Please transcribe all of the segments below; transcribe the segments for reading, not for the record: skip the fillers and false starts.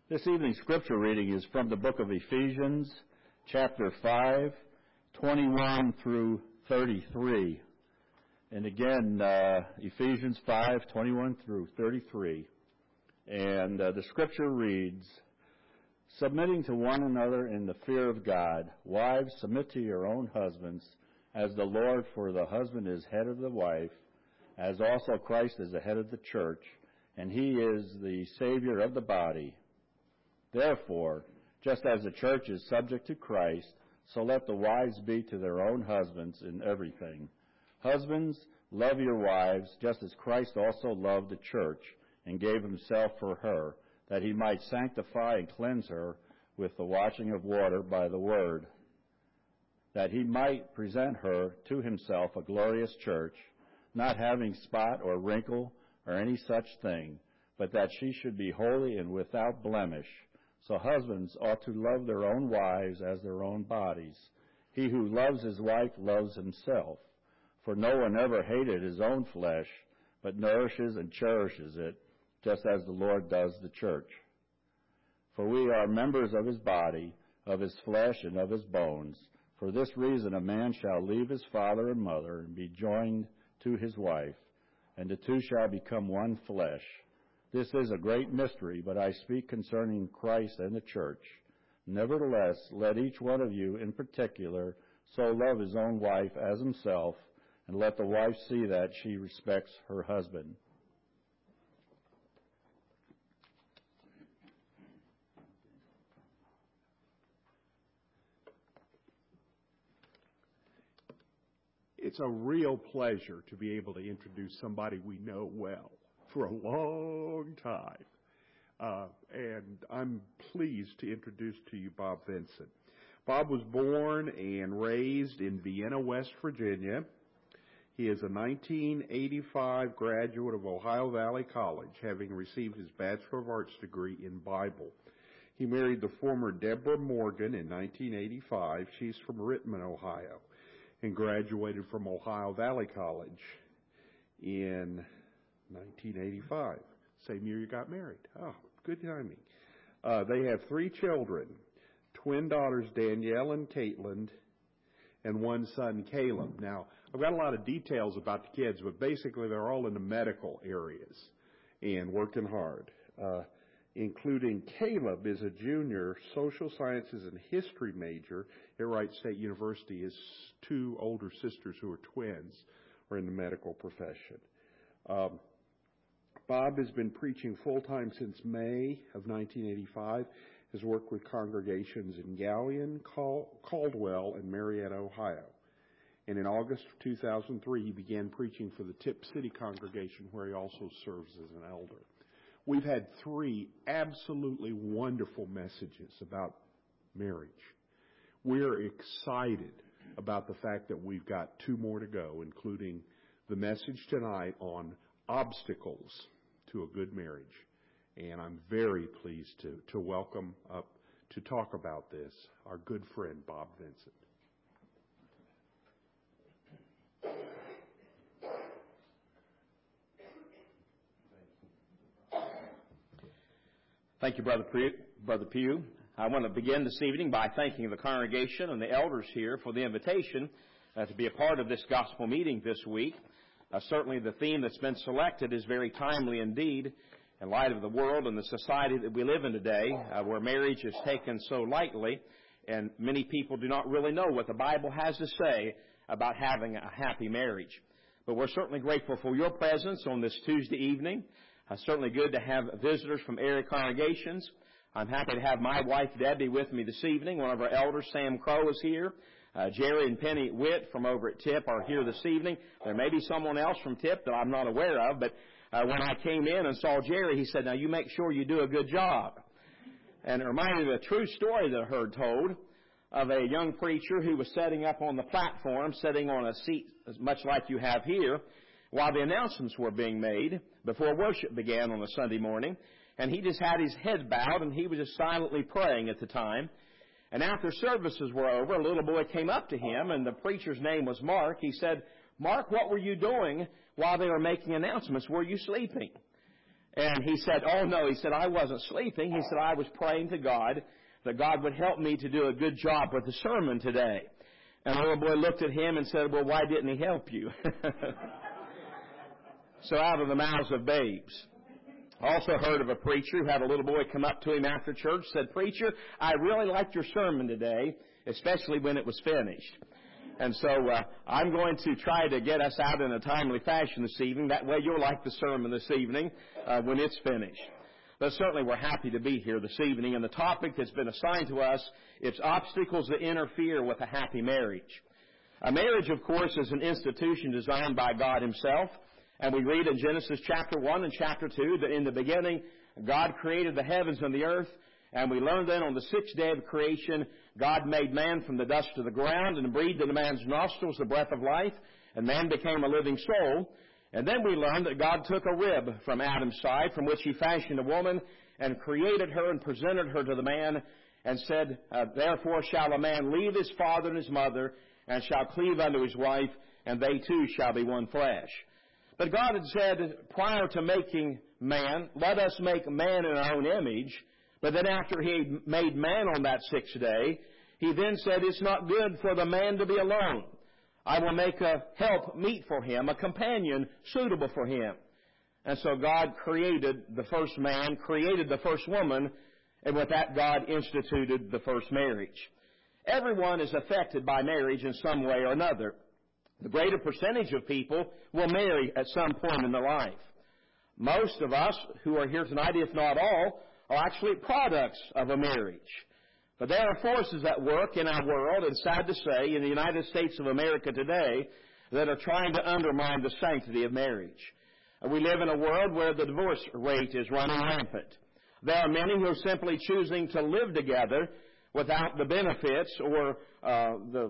This evening's scripture reading is from the book of Ephesians, chapter 5, 21 through 33. And again, Ephesians 5, 21 through 33. And the scripture reads, "Submitting to one another in the fear of God, wives, submit to your own husbands, as the Lord, for the husband is head of the wife, as also Christ is the head of the church, and he is the Savior of the body. Therefore, just as the church is subject to Christ, so let the wives be to their own husbands in everything. Husbands, love your wives, just as Christ also loved the church and gave himself for her, that he might sanctify and cleanse her with the washing of water by the word, that he might present her to himself a glorious church, not having spot or wrinkle or any such thing, but that she should be holy and without blemish. So husbands ought to love their own wives as their own bodies. He who loves his wife loves himself. For no one ever hated his own flesh, but nourishes and cherishes it, just as the Lord does the church. For we are members of his body, of his flesh, and of his bones. For this reason a man shall leave his father and mother and be joined to his wife, and the two shall become one flesh. This is a great mystery, but I speak concerning Christ and the church. Nevertheless, let each one of you in particular so love his own wife as himself, and let the wife see that she respects her husband." It's a real pleasure to be able to introduce somebody we know well for a long time. And I'm pleased to introduce to you Bob Vincent. Bob was born and raised in Vienna, West Virginia. He is a 1985 graduate of Ohio Valley College, having received his Bachelor of Arts degree in Bible. He married the former Deborah Morgan in 1985. She's from Rittman, Ohio, and graduated from Ohio Valley College in 1985. Same year you got married. Oh, good timing. They have 3 children, twin daughters Danielle and Caitlin, and one son, Caleb. Now, I've got a lot of details about the kids, but basically they're all in the medical areas and working hard, including Caleb is a junior social sciences and history major at Wright State University. His 2 older sisters, who are twins, are in the medical profession. Bob has been preaching full-time since May of 1985, has worked with congregations in Galion, Caldwell, and Marietta, Ohio. And in August of 2003, he began preaching for the Tip City congregation, where he also serves as an elder. We've had 3 absolutely wonderful messages about marriage. We're excited about the fact that we've got 2 more to go, including the message tonight on obstacles to a good marriage. And I'm very pleased to welcome up to talk about this our good friend Bob Vincent. Thank you, Brother Pugh. I want to begin this evening by thanking the congregation and the elders here for the invitation to be a part of this gospel meeting this week. Certainly the theme that's been selected is very timely indeed in light of the world and the society that we live in today, where marriage is taken so lightly, and many people do not really know what the Bible has to say about having a happy marriage. But we're certainly grateful for your presence on this Tuesday evening. Certainly good to have visitors from area congregations. I'm happy to have my wife, Debbie, with me this evening. One of our elders, Sam Crow, is here. Jerry and Penny Witt from over at TIP are here this evening. There may be someone else from TIP that I'm not aware of, but when I came in and saw Jerry, he said, "Now you make sure you do a good job." And it reminded me of a true story that I heard told of a young preacher who was setting up on the platform, sitting on a seat much like you have here, while the announcements were being made before worship began on a Sunday morning. And he just had his head bowed, and he was just silently praying at the time. And after services were over, a little boy came up to him, and the preacher's name was Mark. He said, "Mark, what were you doing while they were making announcements? Were you sleeping?" And he said, oh no, he said, I wasn't sleeping. He said, I was praying to God that God would help me to do a good job with the sermon today. And the little boy looked at him and said, well, why didn't he help you? So out of the mouths of babes. Also heard of a preacher who had a little boy come up to him after church, said, Preacher, I really liked your sermon today, especially when it was finished. And so I'm going to try to get us out in a timely fashion this evening. That way you'll like the sermon this evening when it's finished. But certainly we're happy to be here this evening. And the topic that's been assigned to us, it's obstacles that interfere with a happy marriage. A marriage, of course, is an institution designed by God Himself. And we read in Genesis chapter 1 and chapter 2 that in the beginning God created the heavens and the earth. And we learned then on the sixth day of creation, God made man from the dust of the ground and breathed into man's nostrils the breath of life, and man became a living soul. And then we learned that God took a rib from Adam's side, from which He fashioned a woman, and created her and presented her to the man, and said, Therefore shall a man leave his father and his mother, and shall cleave unto his wife, and they two shall be one flesh. But God had said, prior to making man, let us make man in our own image. But then after He made man on that sixth day, He then said, it's not good for the man to be alone. I will make a help meet for him, a companion suitable for him. And so God created the first man, created the first woman, and with that God instituted the first marriage. Everyone is affected by marriage in some way or another. The greater percentage of people will marry at some point in their life. Most of us who are here tonight, if not all, are actually products of a marriage. But there are forces at work in our world, and sad to say, in the United States of America today, that are trying to undermine the sanctity of marriage. We live in a world where the divorce rate is running rampant. There are many who are simply choosing to live together without the benefits or the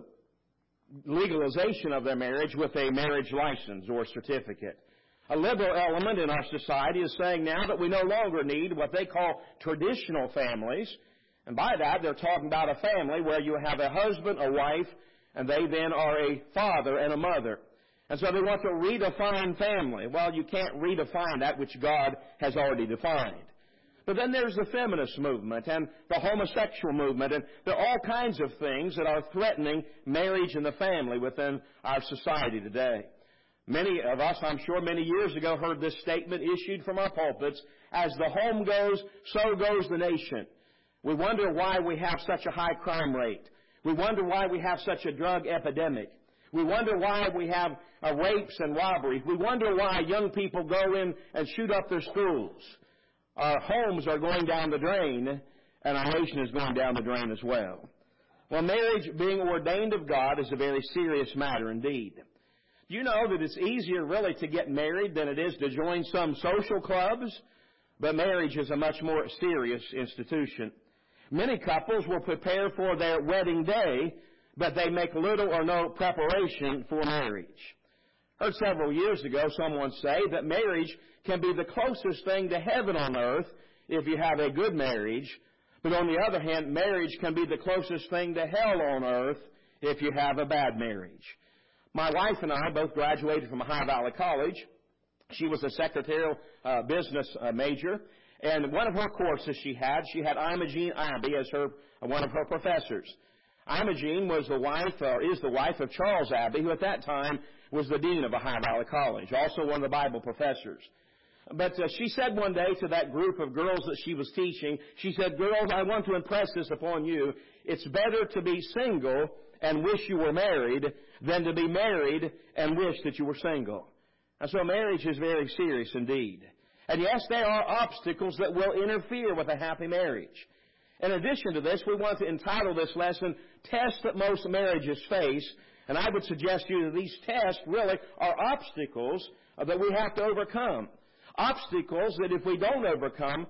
legalization of their marriage with a marriage license or certificate. A liberal element in our society is saying now that we no longer need what they call traditional families. And by that, they're talking about a family where you have a husband, a wife, and they then are a father and a mother. And so they want to redefine family. Well, you can't redefine that which God has already defined. But then there's the feminist movement and the homosexual movement, and there are all kinds of things that are threatening marriage and the family within our society today. Many of us, I'm sure, many years ago heard this statement issued from our pulpits, as the home goes, so goes the nation. We wonder why we have such a high crime rate. We wonder why we have such a drug epidemic. We wonder why we have rapes and robberies. We wonder why young people go in and shoot up their schools. Our homes are going down the drain, and our nation is going down the drain as well. Well, marriage being ordained of God is a very serious matter indeed. Do you know that it's easier really to get married than it is to join some social clubs? But marriage is a much more serious institution. Many couples will prepare for their wedding day, but they make little or no preparation for marriage. I heard several years ago someone say that marriage can be the closest thing to heaven on earth if you have a good marriage. But on the other hand, marriage can be the closest thing to hell on earth if you have a bad marriage. My wife and I both graduated from Ohio Valley College. She was a secretarial business major. And one of her courses she had Imogene Abbey as one of her professors. Imogene was the wife, or is the wife of Charles Abbey, who at that time was the dean of Ohio Valley College, also one of the Bible professors. But she said one day to that group of girls that she was teaching, she said, girls, I want to impress this upon you. It's better to be single and wish you were married than to be married and wish that you were single. And so marriage is very serious indeed. And yes, there are obstacles that will interfere with a happy marriage. In addition to this, we want to entitle this lesson, Tests That Most Marriages Face. And I would suggest to you that these tests really are obstacles that we have to overcome. Obstacles that if we don't overcome,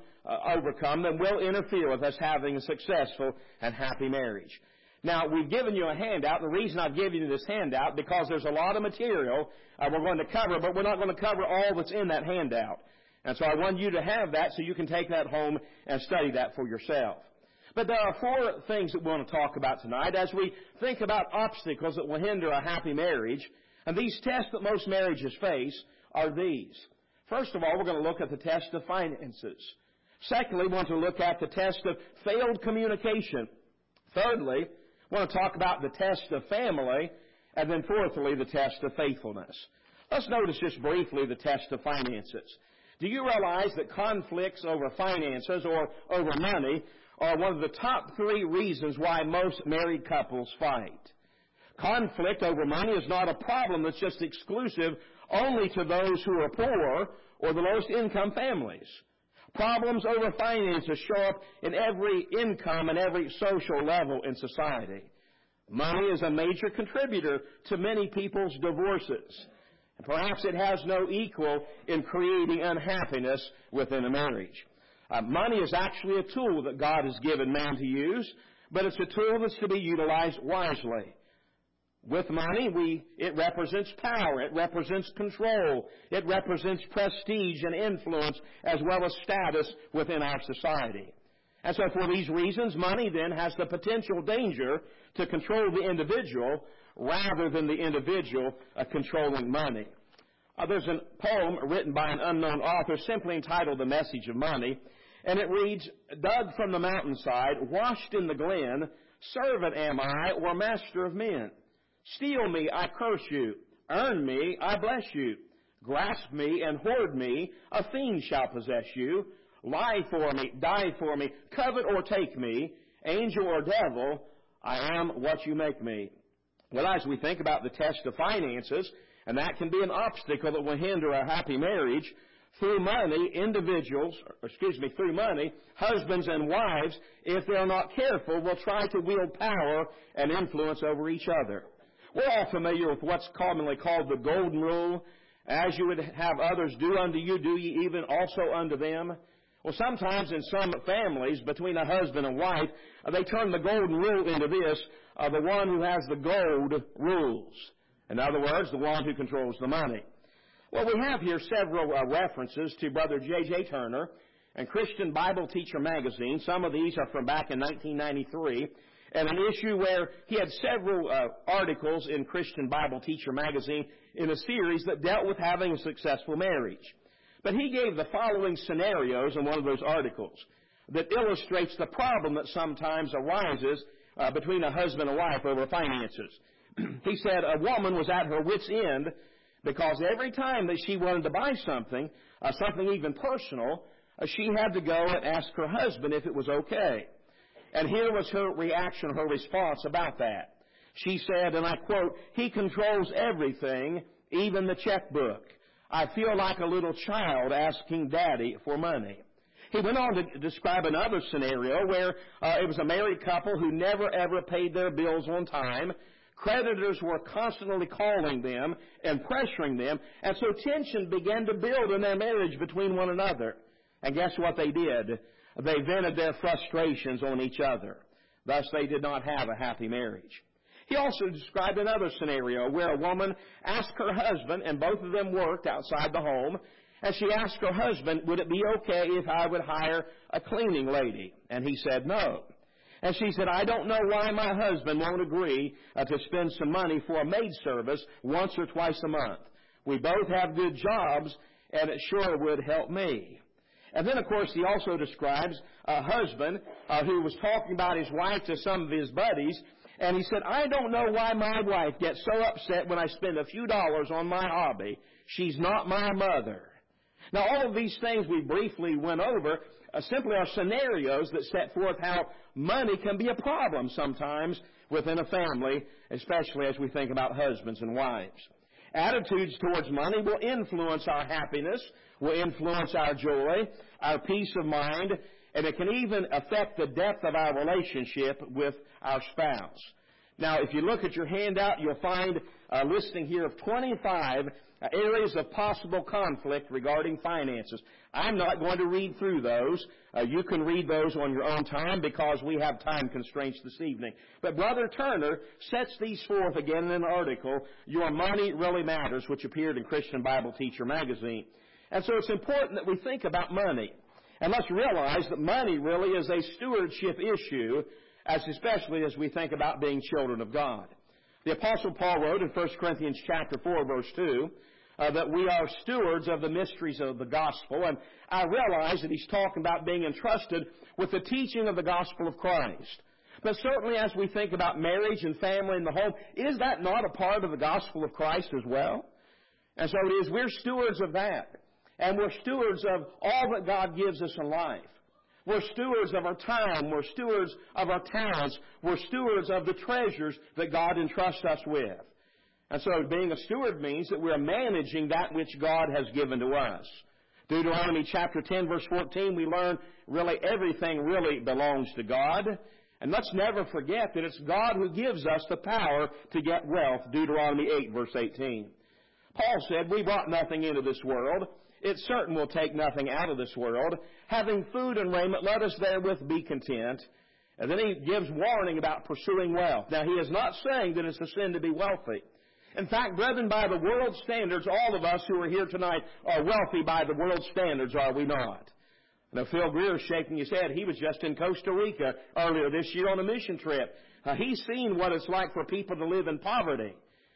then will interfere with us having a successful and happy marriage. Now, we've given you a handout. The reason I've given you this handout, because there's a lot of material we're going to cover, but we're not going to cover all that's in that handout. And so I want you to have that so you can take that home and study that for yourself. But there are four things that we want to talk about tonight as we think about obstacles that will hinder a happy marriage. And these tests that most marriages face are these. First of all, we're going to look at the test of finances. Secondly, we want to look at the test of failed communication. Thirdly, we want to talk about the test of family. And then fourthly, the test of faithfulness. Let's notice just briefly the test of finances. Do you realize that conflicts over finances or over money are one of the top 3 reasons why most married couples fight? Conflict over money is not a problem that's just exclusive only to those who are poor or the lowest income families. Problems over finances show up in every income and every social level in society. Money is a major contributor to many people's divorces. And perhaps it has no equal in creating unhappiness within a marriage. Money is actually a tool that God has given man to use, but it's a tool that's to be utilized wisely. With money, it represents power, it represents control, it represents prestige and influence, as well as status within our society. And so for these reasons, money then has the potential danger to control the individual rather than the individual controlling money. There's a poem written by an unknown author simply entitled The Message of Money, and it reads, "Dug from the mountainside, washed in the glen, servant am I, or master of men. Steal me, I curse you. Earn me, I bless you. Grasp me and hoard me, a fiend shall possess you. Lie for me, die for me, covet or take me, angel or devil, I am what you make me." Well, as we think about the test of finances, and that can be an obstacle that will hinder a happy marriage, through money, husbands and wives, if they're not careful, will try to wield power and influence over each other. We're all familiar with what's commonly called the golden rule. As you would have others do unto you, do ye even also unto them. Well, sometimes in some families, between a husband and wife, they turn the golden rule into this, the one who has the gold rules. In other words, the one who controls the money. Well, we have here several references to Brother J.J. Turner and Christian Bible Teacher magazine. Some of these are from back in 1993. And an issue where he had several articles in Christian Bible Teacher magazine in a series that dealt with having a successful marriage. But he gave the following scenarios in one of those articles that illustrates the problem that sometimes arises between a husband and wife over finances. He said a woman was at her wit's end because every time that she wanted to buy something, something even personal, she had to go and ask her husband if it was okay. And here was her reaction, her response about that. She said, and I quote, "He controls everything, even the checkbook. I feel like a little child asking Daddy for money." He went on to describe another scenario where it was a married couple who never ever paid their bills on time. Creditors were constantly calling them and pressuring them, and so tension began to build in their marriage between one another. And guess what they did? They vented their frustrations on each other. Thus, they did not have a happy marriage. He also described another scenario where a woman asked her husband, and both of them worked outside the home, and she asked her husband, "Would it be okay if I would hire a cleaning lady?" And he said no. And she said, "I don't know why my husband won't agree to spend some money for a maid service once or twice a month. We both have good jobs, and it sure would help me." And then, of course, he also describes a husband who was talking about his wife to some of his buddies, and he said, "I don't know why my wife gets so upset when I spend a few dollars on my hobby. She's not my mother." Now, all of these things we briefly went over simply are scenarios that set forth how money can be a problem sometimes within a family, especially as we think about husbands and wives. Attitudes towards money will influence our happiness, will influence our joy, our peace of mind, and it can even affect the depth of our relationship with our spouse. Now, if you look at your handout, you'll find a listing here of 25 areas of possible conflict regarding finances. I'm not going to read through those. You can read those on your own time because we have time constraints this evening. But Brother Turner sets these forth again in an article, "Your Money Really Matters," which appeared in Christian Bible Teacher magazine. And so it's important that we think about money. And let's realize that money really is a stewardship issue, especially as we think about being children of God. The Apostle Paul wrote in 1 Corinthians chapter 4, verse 2, that we are stewards of the mysteries of the gospel. And I realize that he's talking about being entrusted with the teaching of the gospel of Christ. But certainly as we think about marriage and family and the home, is that not a part of the gospel of Christ as well? And so it is, we're stewards of that. And we're stewards of all that God gives us in life. We're stewards of our time. We're stewards of our talents. We're stewards of the treasures that God entrusts us with. And so being a steward means that we're managing that which God has given to us. Deuteronomy chapter 10, verse 14, we learn really everything really belongs to God. And let's never forget that it's God who gives us the power to get wealth. Deuteronomy 8, verse 18. Paul said, we brought nothing into this world. It certain will take nothing out of this world. Having food and raiment, let us therewith be content. And then he gives warning about pursuing wealth. Now, he is not saying that it's a sin to be wealthy. In fact, brethren, by the world's standards, all of us who are here tonight are wealthy by the world's standards, are we not? Now, Phil Greer is shaking his head. He was just in Costa Rica earlier this year on a mission trip. He's seen what it's like for people to live in poverty.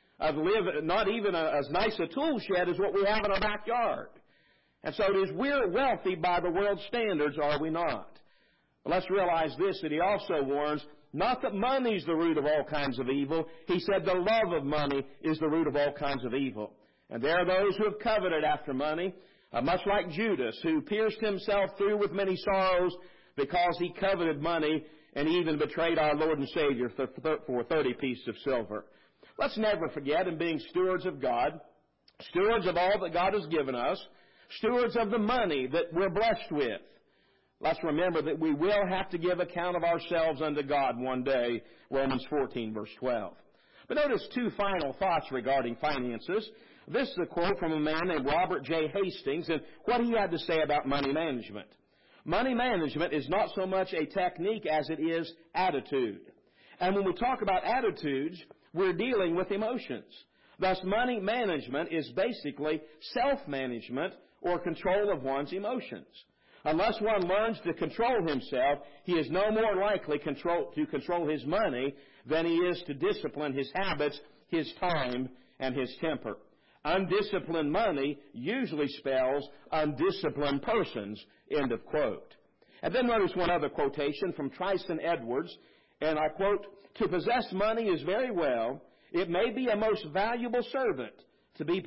Live not even as nice a tool shed as what we have in our backyard. And so it is, we're wealthy by the world's standards, are we not? But let's realize this, that he also warns, not that money is the root of all kinds of evil. He said the love of money is the root of all kinds of evil. And there are those who have coveted after money, much like Judas, who pierced himself through with many sorrows because he coveted money and even betrayed our Lord and Savior for 30 pieces of silver. Let's never forget, in being stewards of God, stewards of all that God has given us, stewards of the money that we're blessed with, let's remember that we will have to give account of ourselves unto God one day, Romans 14, verse 12. But notice two final thoughts regarding finances. This is a quote from a man named Robert J. Hastings, and what he had to say about money management. Money management is not so much a technique as it is attitude. And when we talk about attitudes, we're dealing with emotions. Thus, money management is basically self-management or control of one's emotions. Unless one learns to control himself, he is no more likely to control his money than he is to discipline his habits, his time, and his temper. Undisciplined money usually spells undisciplined persons, end of quote. And then notice one other quotation from Tryson Edwards, and I quote, "To possess money is very well. It may be a most valuable servant. To be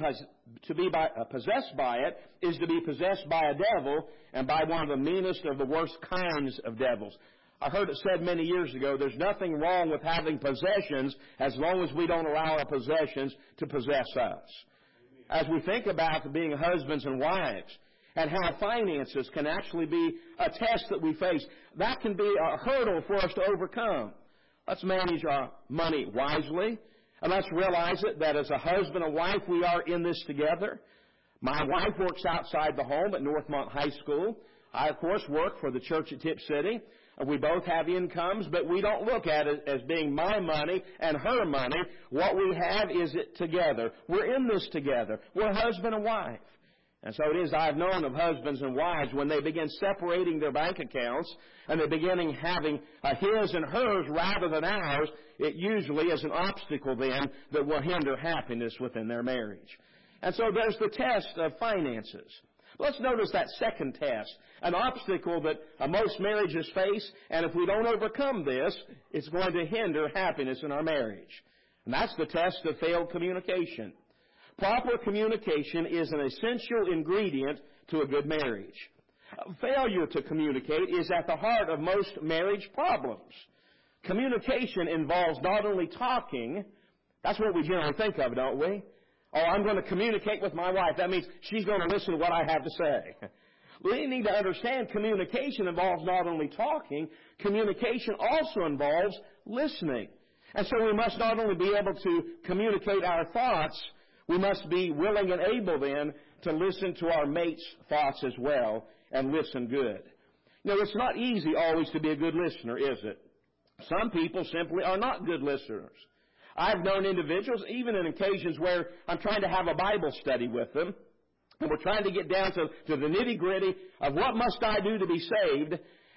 possessed by it is to be possessed by a devil, and by one of the meanest of the worst kinds of devils." I heard it said many years ago, there's nothing wrong with having possessions as long as we don't allow our possessions to possess us. As we think about being husbands and wives and how finances can actually be a test that we face, that can be a hurdle for us to overcome. Let's manage our money wisely. And let's realize it, that as a husband and wife, we are in this together. My wife works outside the home at Northmont High School. I, of course, work for the church at Tip City. We both have incomes, but we don't look at it as being my money and her money. What we have is it together. We're in this together. We're husband and wife. And so it is, I've known of husbands and wives when they begin separating their bank accounts and they're beginning having his and hers rather than ours, it usually is an obstacle then that will hinder happiness within their marriage. And so there's the test of finances. Let's notice that second test, an obstacle that most marriages face, and if we don't overcome this, it's going to hinder happiness in our marriage. And that's the test of failed communication. Proper communication is an essential ingredient to a good marriage. Failure to communicate is at the heart of most marriage problems. Communication involves not only talking, that's what we generally think of, don't we? Oh, I'm going to communicate with my wife. That means she's going to listen to what I have to say. We need to understand communication involves not only talking, communication also involves listening. And so we must not only be able to communicate our thoughts, we must be willing and able then to listen to our mate's thoughts as well and listen good. You know, it's not easy always to be a good listener, is it? Some people simply are not good listeners. I've known individuals, even in occasions where I'm trying to have a Bible study with them, and we're trying to get down to the nitty-gritty of what must I do to be saved,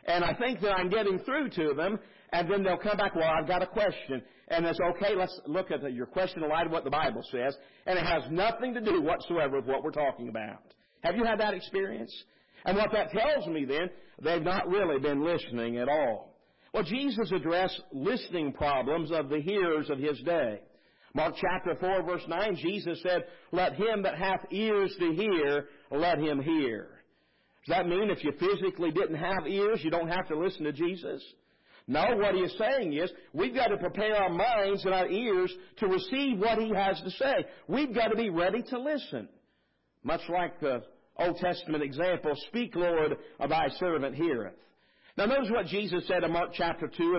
and I think that I'm getting through to them, and then they'll come back, well, I've got a question. And it's okay, let's look at your question in light of what the Bible says, and it has nothing to do whatsoever with what we're talking about. Have you had that experience? And what that tells me then, they've not really been listening at all. Well, Jesus addressed listening problems of the hearers of His day. Mark chapter 4, verse 9, Jesus said, let him that hath ears to hear, let him hear. Does that mean if you physically didn't have ears, you don't have to listen to Jesus? No, what He is saying is, we've got to prepare our minds and our ears to receive what He has to say. We've got to be ready to listen. Much like the Old Testament example, speak, Lord, thy servant heareth. Now notice what Jesus said in Mark chapter 4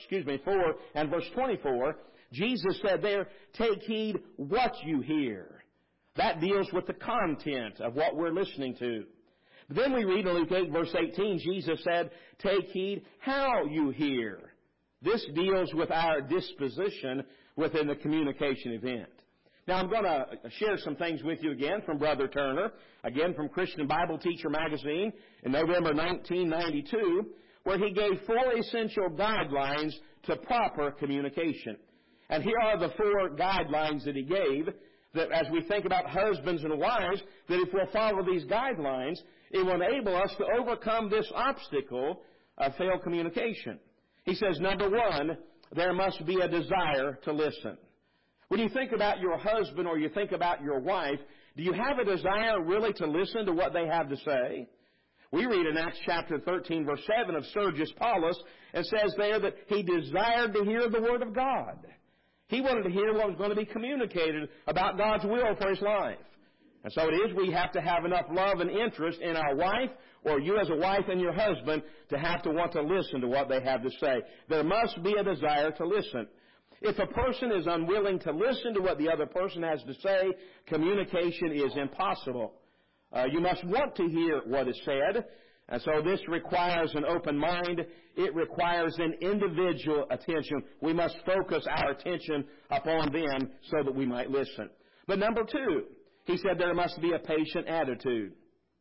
and verse 24. Jesus said there, take heed what you hear. That deals with the content of what we're listening to. Then we read in Luke 8, verse 18, Jesus said, take heed how you hear. This deals with our disposition within the communication event. Now, I'm going to share some things with you again from Brother Turner, again from Christian Bible Teacher magazine in November 1992, where he gave 4 essential guidelines to proper communication. And here are the 4 guidelines that he gave, that as we think about husbands and wives, that if we'll follow these guidelines, it will enable us to overcome this obstacle of failed communication. He says, number 1, there must be a desire to listen. When you think about your husband or you think about your wife, do you have a desire really to listen to what they have to say? We read in Acts chapter 13, verse 7 of Sergius Paulus, and says there that he desired to hear the Word of God. He wanted to hear what was going to be communicated about God's will for his life. And so it is we have to have enough love and interest in our wife, or you as a wife and your husband, to have to want to listen to what they have to say. There must be a desire to listen. If a person is unwilling to listen to what the other person has to say, communication is impossible. You must want to hear what is said, and so this requires an open mind. It requires an individual attention. We must focus our attention upon them so that we might listen. But number 2, he said there must be a patient attitude.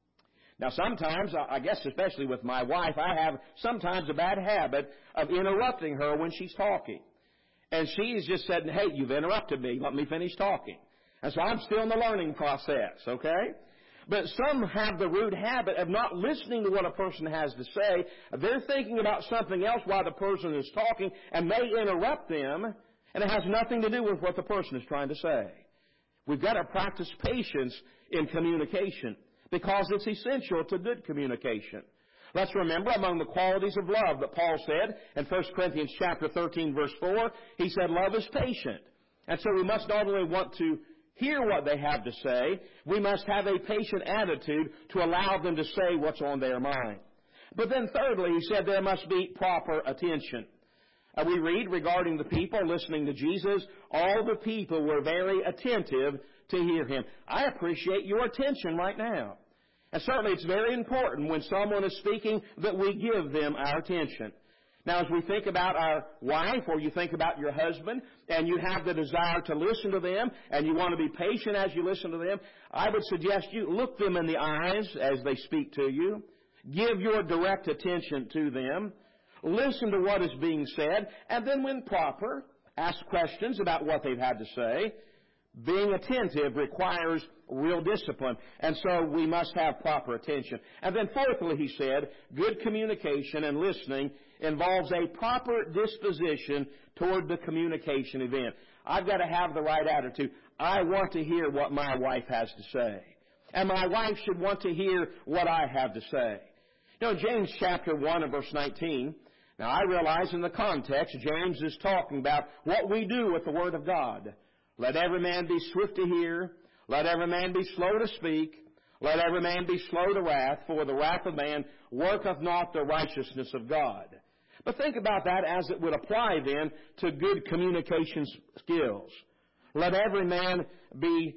Now sometimes, I guess especially with my wife, I have sometimes a bad habit of interrupting her when she's talking. And she's just said, hey, you've interrupted me. Let me finish talking. And so I'm still in the learning process, okay? But some have the rude habit of not listening to what a person has to say. They're thinking about something else while the person is talking and may interrupt them, and it has nothing to do with what the person is trying to say. We've got to practice patience in communication because it's essential to good communication. Let's remember among the qualities of love that Paul said in 1 Corinthians chapter 13, verse 4, he said love is patient. And so we must not only want to hear what they have to say, we must have a patient attitude to allow them to say what's on their mind. But then thirdly, he said there must be proper attention. We read regarding the people listening to Jesus, all the people were very attentive to hear Him. I appreciate your attention right now. And certainly it's very important when someone is speaking that we give them our attention. Now, as we think about our wife or you think about your husband and you have the desire to listen to them and you want to be patient as you listen to them, I would suggest you look them in the eyes as they speak to you. Give your direct attention to them. Listen to what is being said, and then when proper, ask questions about what they've had to say. Being attentive requires real discipline, and so we must have proper attention. And then fourthly, he said, good communication and listening involves a proper disposition toward the communication event. I've got to have the right attitude. I want to hear what my wife has to say, and my wife should want to hear what I have to say. You know, James chapter 1 and verse 19, now I realize in the context, James is talking about what we do with the Word of God. Let every man be swift to hear. Let every man be slow to speak. Let every man be slow to wrath, for the wrath of man worketh not the righteousness of God. But think about that as it would apply then to good communication skills. Let every man be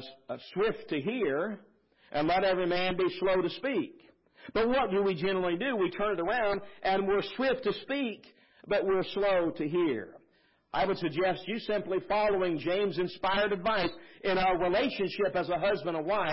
swift to hear, and let every man be slow to speak. But what do we generally do? We turn it around and we're swift to speak, but we're slow to hear. I would suggest you simply following James' inspired advice in our relationship as a husband and wife.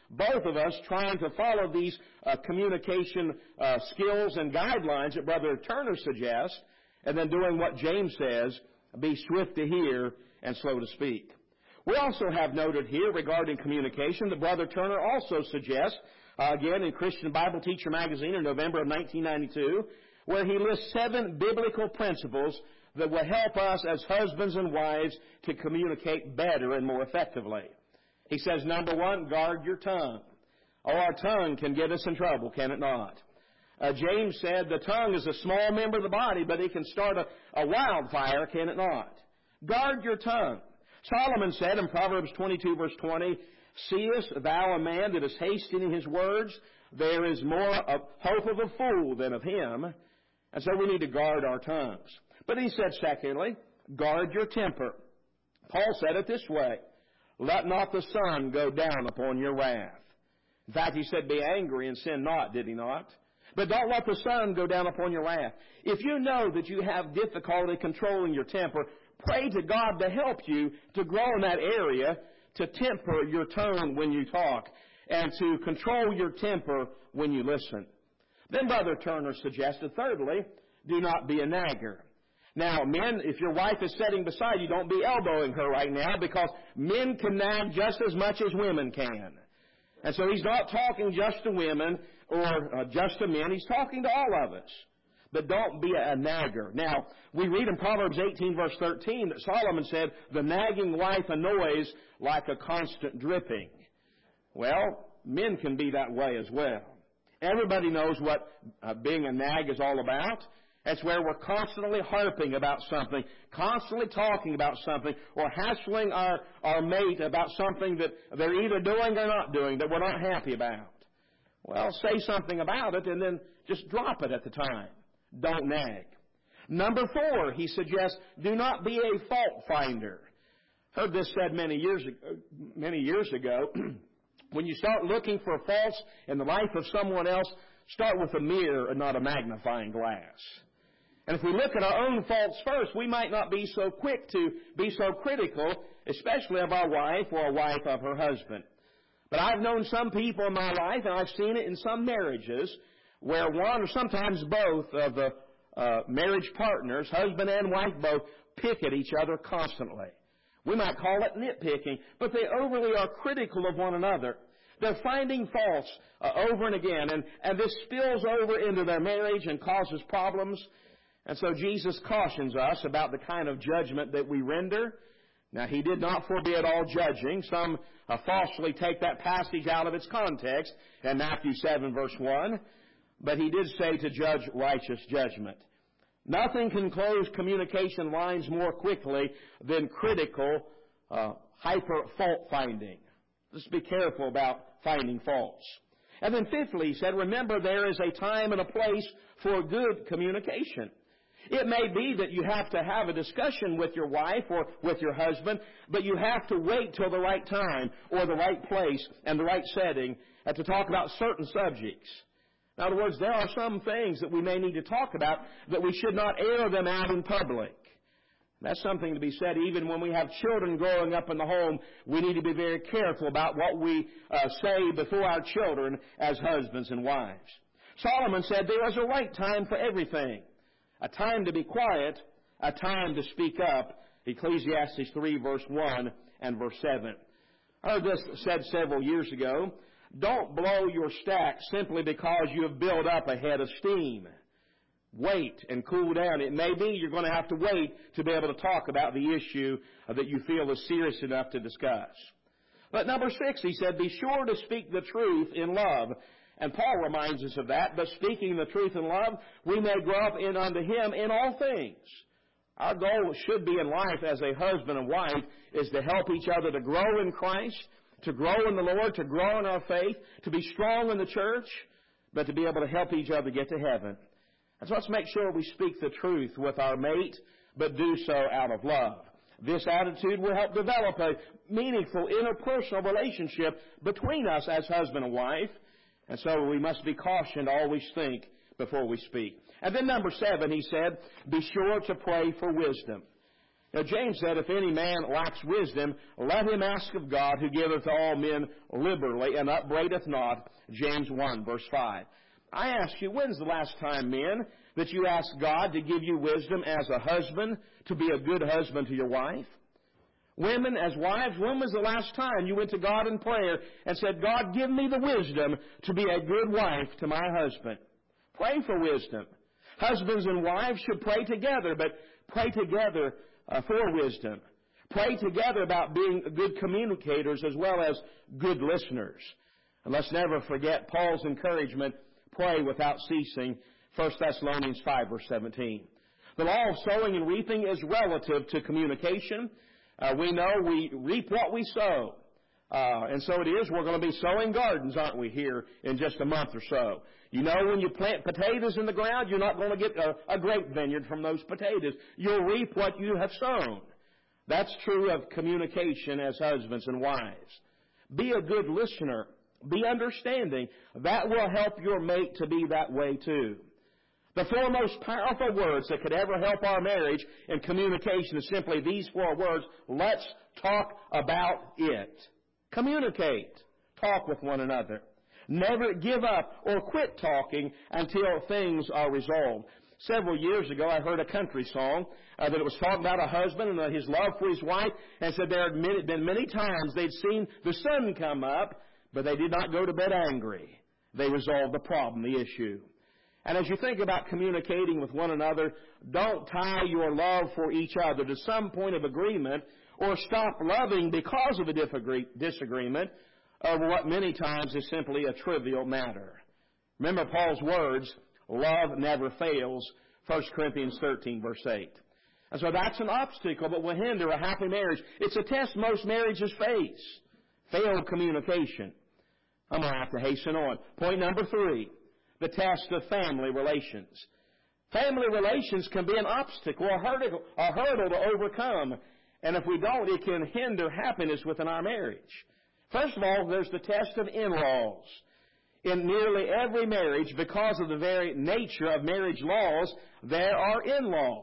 both of us trying to follow these communication skills and guidelines that Brother Turner suggests, and then doing what James says, be swift to hear and slow to speak. We also have noted here regarding communication that Brother Turner also suggests, again in Christian Bible Teacher magazine in November of 1992, where he lists 7 biblical principles that will help us as husbands and wives to communicate better and more effectively. He says, number 1, guard your tongue. Oh, our tongue can get us in trouble, can it not? James said the tongue is a small member of the body, but it can start a wildfire, can it not? Guard your tongue. Solomon said in Proverbs 22, verse 20, seest thou a man that is hasty in his words? There is more of hope of a fool than of him. And so we need to guard our tongues. But he said, secondly, guard your temper. Paul said it this way, let not the sun go down upon your wrath. In fact, he said, be angry and sin not, did he not? But don't let the sun go down upon your wrath. If you know that you have difficulty controlling your temper, pray to God to help you to grow in that area, to temper your tone when you talk, and to control your temper when you listen. Then Brother Turner suggested, thirdly, do not be a nagger. Now, men, if your wife is sitting beside you, don't be elbowing her right now, because men can nag just as much as women can. And so he's not talking just to women or just to men. He's talking to all of us. But don't be a nagger. Now, we read in Proverbs 18, verse 13, that Solomon said, the nagging wife annoys like a constant dripping. Well, men can be that way as well. Everybody knows what being a nag is all about. That's where we're constantly harping about something, constantly talking about something, or hassling our mate about something that they're either doing or not doing that we're not happy about. Well, say something about it and then just drop it at the time. Don't nag. Number 4, he suggests, do not be a fault finder. Heard this said many years ago. When you start looking for faults in the life of someone else, start with a mirror and not a magnifying glass. And if we look at our own faults first, we might not be so quick to be so critical, especially of our wife or a wife of her husband. But I've known some people in my life, and I've seen it in some marriages, where one or sometimes both of the marriage partners, husband and wife both, pick at each other constantly. We might call it nitpicking, but they overly are critical of one another. They're finding faults over and again, and this spills over into their marriage and causes problems. And so Jesus cautions us about the kind of judgment that we render. Now, he did not forbid all judging. Some falsely take that passage out of its context in Matthew 7, verse 1. But he did say to judge righteous judgment. Nothing can close communication lines more quickly than critical, hyper fault finding. Just be careful about finding faults. And then fifthly, he said, remember there is a time and a place for good communication. It may be that you have to have a discussion with your wife or with your husband, but you have to wait till the right time or the right place and the right setting to talk about certain subjects. In other words, there are some things that we may need to talk about that we should not air them out in public. That's something to be said even when we have children growing up in the home. We need to be very careful about what we say before our children as husbands and wives. Solomon said there is a right time for everything. A time to be quiet, a time to speak up. Ecclesiastes 3, verse 1 and verse 7. I heard this said several years ago. Don't blow your stack simply because you have built up a head of steam. Wait and cool down. It may be you're going to have to wait to be able to talk about the issue that you feel is serious enough to discuss. But number 6, he said, be sure to speak the truth in love. And Paul reminds us of that. But speaking the truth in love, we may grow up unto him in all things. Our goal should be in life as a husband and wife is to help each other to grow in Christ, to grow in the Lord, to grow in our faith, to be strong in the church, but to be able to help each other get to heaven. And so let's make sure we speak the truth with our mate, but do so out of love. This attitude will help develop a meaningful interpersonal relationship between us as husband and wife. And so we must be cautioned to always think before we speak. And then number 7, he said, be sure to pray for wisdom. Now, James said, if any man lacks wisdom, let him ask of God, who giveth to all men liberally, and upbraideth not. James 1, verse 5. I ask you, when's the last time, men, that you asked God to give you wisdom as a husband, to be a good husband to your wife? Women, as wives, when was the last time you went to God in prayer and said, God, give me the wisdom to be a good wife to my husband? Pray for wisdom. Husbands and wives should pray together, but pray together for wisdom. Pray together about being good communicators as well as good listeners. And let's never forget Paul's encouragement, pray without ceasing, 1 Thessalonians 5, verse 17. The law of sowing and reaping is relative to communication. We know we reap what we sow. And so it is, we're going to be sowing gardens, aren't we, here in just a month or so. You know, when you plant potatoes in the ground, you're not going to get a grape vineyard from those potatoes. You'll reap what you have sown. That's true of communication as husbands and wives. Be a good listener. Be understanding. That will help your mate to be that way too. The four most powerful words that could ever help our marriage in communication is simply these four words. Let's talk about it. Communicate. Talk with one another. Never give up or quit talking until things are resolved. Several years ago, I heard a country song that it was talking about a husband and his love for his wife, and said there had been many times they'd seen the sun come up, but they did not go to bed angry. They resolved the problem, the issue. And as you think about communicating with one another, don't tie your love for each other to some point of agreement or stop loving because of a disagreement over what many times is simply a trivial matter. Remember Paul's words, love never fails, 1 Corinthians 13, verse 8. And so that's an obstacle that will hinder a happy marriage. It's a test most marriages face. Failed communication. I'm going to have to hasten on. Point number 3, the test of family relations. Family relations can be an obstacle, a hurdle to overcome. And if we don't, it can hinder happiness within our marriage. First of all, there's the test of in-laws. In nearly every marriage, because of the very nature of marriage laws, there are in-laws.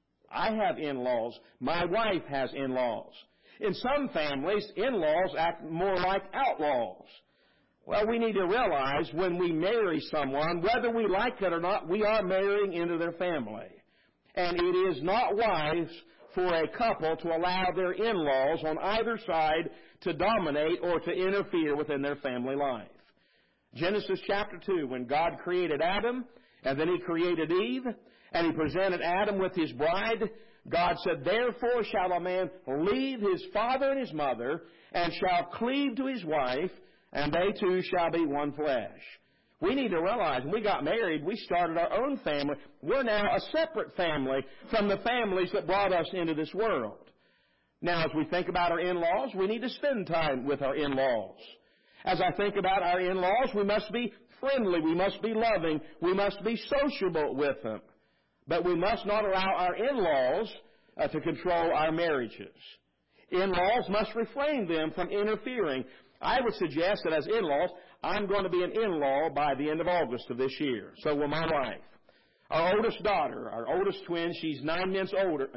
I have in-laws. My wife has in-laws. In some families, in-laws act more like outlaws. Well, we need to realize when we marry someone, whether we like it or not, we are marrying into their family. And it is not wise for a couple to allow their in-laws on either side to dominate or to interfere within their family life. Genesis chapter 2, when God created Adam, and then He created Eve, and He presented Adam with his bride, God said, therefore shall a man leave his father and his mother, and shall cleave to his wife, and they two shall be one flesh. We need to realize when we got married, we started our own family. We're now a separate family from the families that brought us into this world. Now, as we think about our in-laws, we need to spend time with our in-laws. As I think about our in-laws, we must be friendly, we must be loving, we must be sociable with them. But we must not allow our in-laws to control our marriages. In-laws must refrain them from interfering. I would suggest that as in-laws, I'm going to be an in-law by the end of August of this year. So will my wife. Our oldest daughter, our oldest twin, she's 9 minutes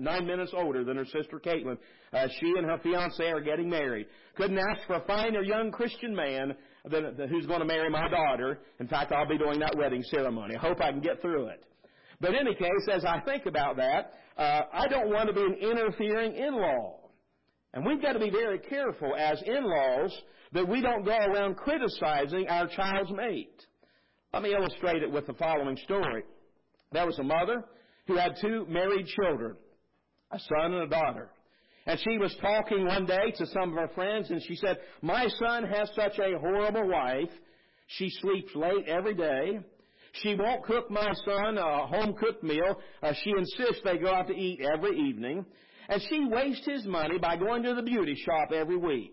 older than her sister Caitlin. She and her fiance are getting married. Couldn't ask for a finer young Christian man who's going to marry my daughter. In fact, I'll be doing that wedding ceremony. I hope I can get through it. But in any case, as I think about that, I don't want to be an interfering in-law. And we've got to be very careful as in-laws that we don't go around criticizing our child's mate. Let me illustrate it with the following story. There was a mother who had 2 married children, a son and a daughter. And she was talking one day to some of her friends, and she said, my son has such a horrible wife. She sleeps late every day. She won't cook my son a home-cooked meal. She insists they go out to eat every evening. And she wastes his money by going to the beauty shop every week.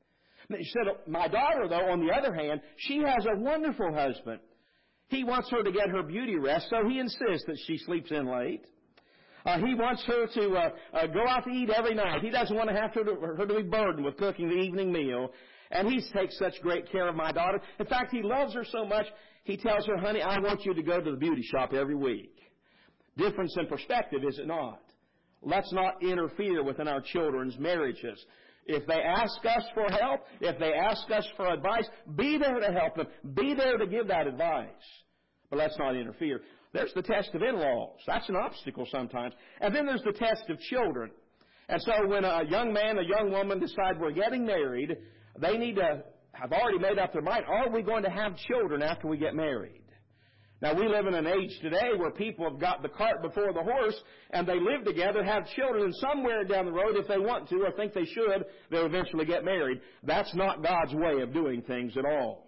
She said, my daughter, though, on the other hand, she has a wonderful husband. He wants her to get her beauty rest, so he insists that she sleeps in late. He wants her to go out to eat every night. He doesn't want to have her to be burdened with cooking the evening meal. And he takes such great care of my daughter. In fact, he loves her so much, he tells her, honey, I want you to go to the beauty shop every week. Difference in perspective, is it not? Let's not interfere within our children's marriages. If they ask us for help, if they ask us for advice, be there to help them. Be there to give that advice. But let's not interfere. There's the test of in-laws. That's an obstacle sometimes. And then there's the test of children. And so when a young man, a young woman decide we're getting married, they need to have already made up their mind, are we going to have children after we get married? Now, we live in an age today where people have got the cart before the horse, and they live together, have children, and somewhere down the road, if they want to or think they should, they'll eventually get married. That's not God's way of doing things at all.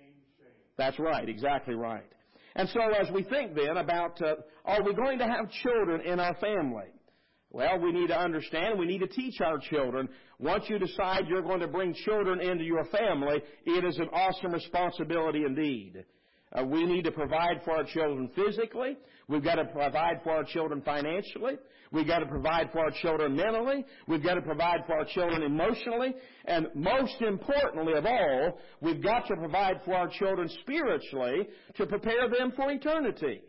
That's right, exactly right. And so as we think then about, are we going to have children in our family? Well, we need to understand, we need to teach our children. Once you decide you're going to bring children into your family, it is an awesome responsibility indeed. We need to provide for our children physically. We've got to provide for our children financially. We've got to provide for our children mentally. We've got to provide for our children emotionally. And most importantly of all, we've got to provide for our children spiritually to prepare them for eternity.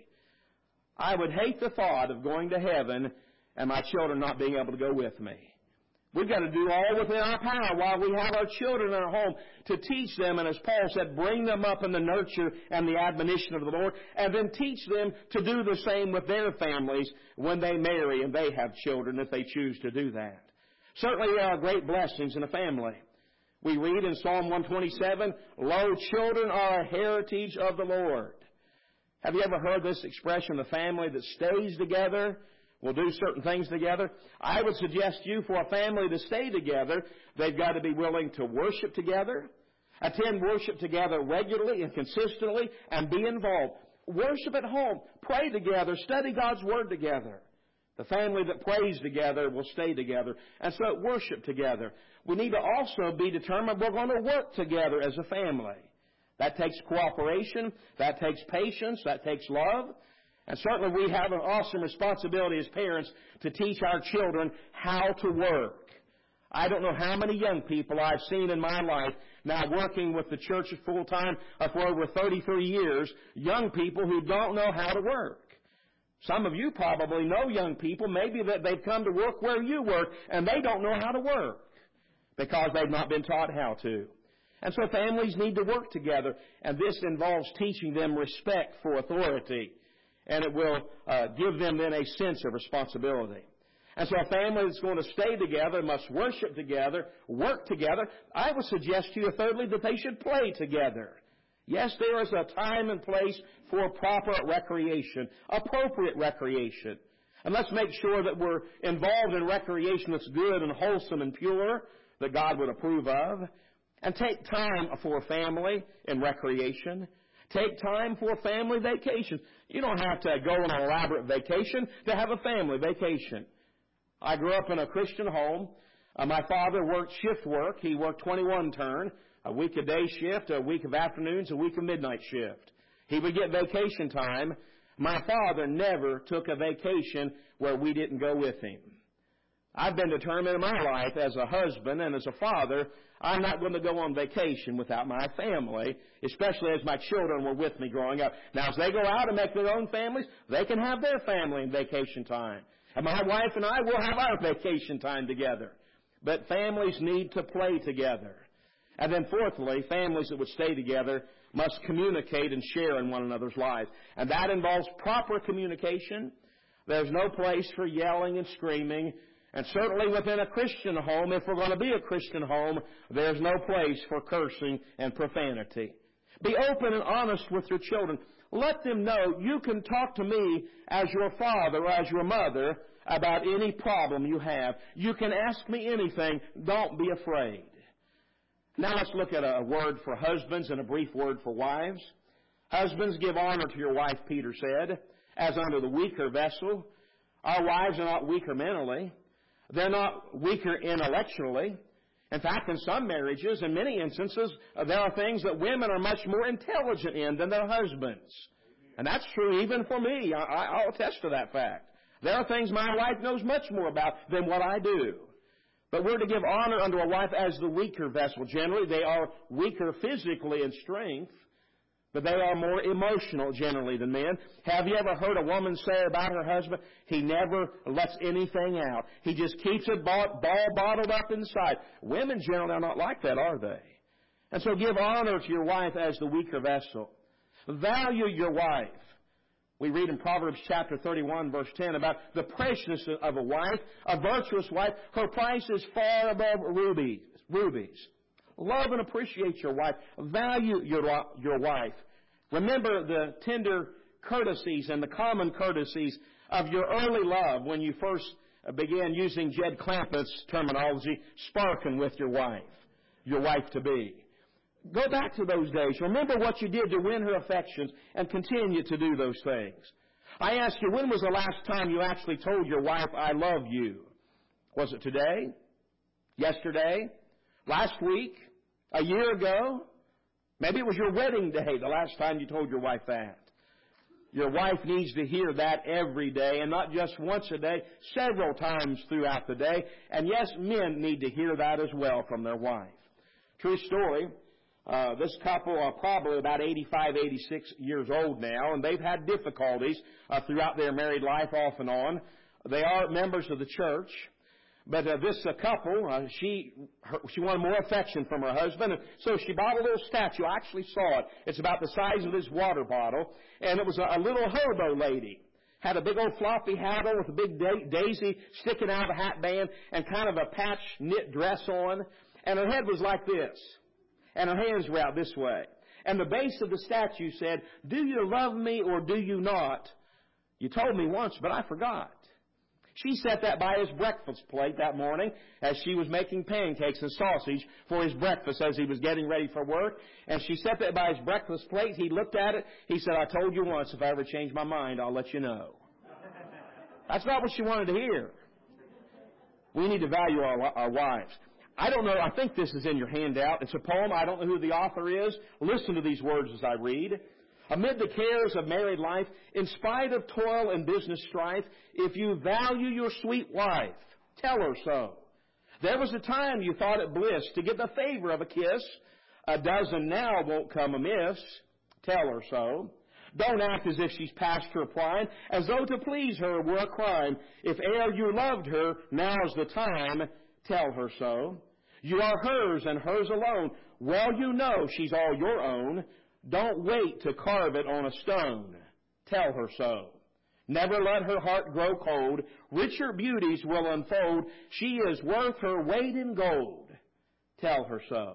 I would hate the thought of going to heaven and my children not being able to go with me. We've got to do all within our power while we have our children in our home to teach them, and as Paul said, bring them up in the nurture and the admonition of the Lord, and then teach them to do the same with their families when they marry and they have children if they choose to do that. Certainly there are great blessings in a family. We read in Psalm 127, "Lo, children are a heritage of the Lord." Have you ever heard this expression, a family that stays together will do certain things together? I would suggest to you, for a family to stay together, they've got to be willing to worship together, attend worship together regularly and consistently, and be involved. Worship at home, pray together, study God's Word together. The family that prays together will stay together. And so worship together. We need to also be determined we're going to work together as a family. That takes cooperation, that takes patience, that takes love. And certainly we have an awesome responsibility as parents to teach our children how to work. I don't know how many young people I've seen in my life now working with the church full-time for over 33 years, young people who don't know how to work. Some of you probably know young people, maybe that they've come to work where you work, and they don't know how to work because they've not been taught how to. And so families need to work together, and this involves teaching them respect for authority. And it will give them then a sense of responsibility. And so a family that's going to stay together must worship together, work together. I would suggest to you, thirdly, that they should play together. Yes, there is a time and place for proper recreation, appropriate recreation. And let's make sure that we're involved in recreation that's good and wholesome and pure, that God would approve of. And take time for family in recreation. Take time for family vacation. You don't have to go on an elaborate vacation to have a family vacation. I grew up in a Christian home. My father worked shift work. He worked 21 turn, a week of day shift, a week of afternoons, a week of midnight shift. He would get vacation time. My father never took a vacation where we didn't go with him. I've been determined in my life as a husband and as a father, I'm not going to go on vacation without my family, especially as my children were with me growing up. Now, as they go out and make their own families, they can have their family and vacation time. And my wife and I will have our vacation time together. But families need to play together. And then fourthly, families that would stay together must communicate and share in one another's lives. And that involves proper communication. There's no place for yelling and screaming. And certainly within a Christian home, if we're going to be a Christian home, there's no place for cursing and profanity. Be open and honest with your children. Let them know you can talk to me as your father or as your mother about any problem you have. You can ask me anything. Don't be afraid. Now let's look at a word for husbands and a brief word for wives. Husbands, give honor to your wife, Peter said, as unto the weaker vessel. Our wives are not weaker mentally. They're not weaker intellectually. In fact, in some marriages, in many instances, there are things that women are much more intelligent in than their husbands. And that's true even for me. I'll attest to that fact. There are things my wife knows much more about than what I do. But we're to give honor unto a wife as the weaker vessel. Generally, they are weaker physically in strength, But they are more emotional generally than men. Have you ever heard a woman say about her husband, he never lets anything out. He just keeps it ball bottled up inside. Women generally are not like that, are they? And so give honor to your wife as the weaker vessel. Value your wife. We read in Proverbs chapter 31, verse 10, about the preciousness of a wife, a virtuous wife. Her price is far above rubies. Love and appreciate your wife. Value your wife. Remember the tender courtesies and the common courtesies of your early love when you first began using Jed Clampett's terminology, sparking with your wife-to-be. Go back to those days. Remember what you did to win her affections and continue to do those things. I ask you, when was the last time you actually told your wife, I love you? Was it today? Yesterday? Last week? A year ago? Maybe it was your wedding day, the last time you told your wife that. Your wife needs to hear that every day, and not just once a day, several times throughout the day. And yes, men need to hear that as well from their wife. True story. This couple are probably about 85, 86 years old now, and they've had difficulties throughout their married life off and on. They are members of the church. But this couple, she wanted more affection from her husband, and so she bought a little statue. I actually saw it. It's about the size of this water bottle, and it was a little hobo lady. Had a big old floppy hat on with a big daisy sticking out of the hat band and kind of a patch knit dress on, and her head was like this, and her hands were out this way. And the base of the statue said, "Do you love me or do you not? You told me once, but I forgot." She set that by his breakfast plate that morning as she was making pancakes and sausage for his breakfast as he was getting ready for work. And she set that by his breakfast plate. He looked at it. He said, "I told you once, if I ever change my mind, I'll let you know." That's not what she wanted to hear. We need to value our wives. I don't know. I think this is in your handout. It's a poem. I don't know who the author is. Listen to these words as I read. Amid the cares of married life, in spite of toil and business strife, if you value your sweet wife, tell her so. There was a time you thought it bliss to get the favor of a kiss. A dozen now won't come amiss. Tell her so. Don't act as if she's past her prime, as though to please her were a crime. If e'er you loved her, now's the time. Tell her so. You are hers and hers alone. Well, you know she's all your own. Don't wait to carve it on a stone. Tell her so. Never let her heart grow cold. Richer beauties will unfold. She is worth her weight in gold. Tell her so.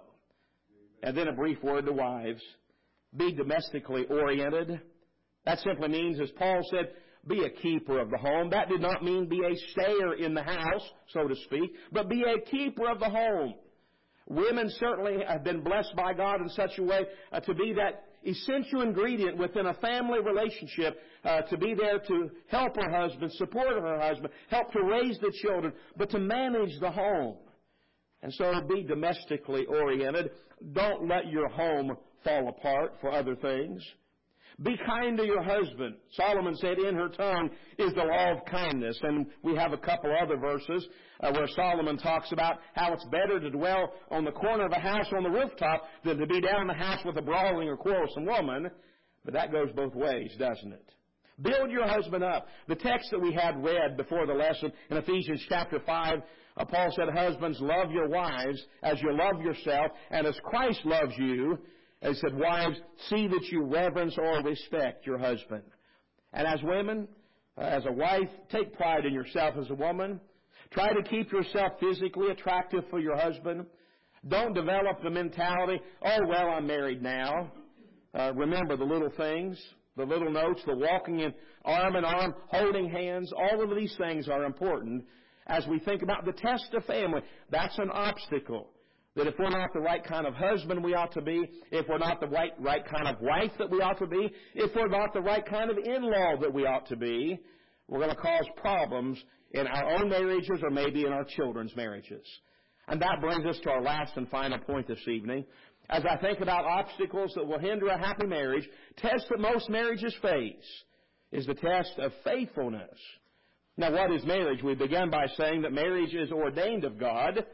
And then a brief word to wives. Be domestically oriented. That simply means, as Paul said, be a keeper of the home. That did not mean be a stayer in the house, so to speak, but be a keeper of the home. Women certainly have been blessed by God in such a way to be that essential ingredient within a family relationship, to be there to help her husband, support her husband, help to raise the children, but to manage the home. And so be domestically oriented. Don't let your home fall apart for other things. Be kind to your husband. Solomon said, in her tongue is the law of kindness. And we have a couple other verses where Solomon talks about how it's better to dwell on the corner of a house on the rooftop than to be down in the house with a brawling or quarrelsome woman. But that goes both ways, doesn't it? Build your husband up. The text that we had read before the lesson in Ephesians chapter 5, Paul said, husbands, love your wives as you love yourself, and as Christ loves you. And he said, wives, see that you reverence or respect your husband. And as women, as a wife, take pride in yourself as a woman. Try to keep yourself physically attractive for your husband. Don't develop the mentality, oh, well, I'm married now. Remember the little things, the little notes, the walking in arm in arm, holding hands. All of these things are important as we think about the test of family. That's an obstacle. That if we're not the right kind of husband we ought to be, if we're not the right kind of wife that we ought to be, if we're not the right kind of in-law that we ought to be, we're going to cause problems in our own marriages or maybe in our children's marriages. And that brings us to our last and final point this evening. As I think about obstacles that will hinder a happy marriage, test that most marriages face is the test of faithfulness. Now, what is marriage? We began by saying that marriage is ordained of God.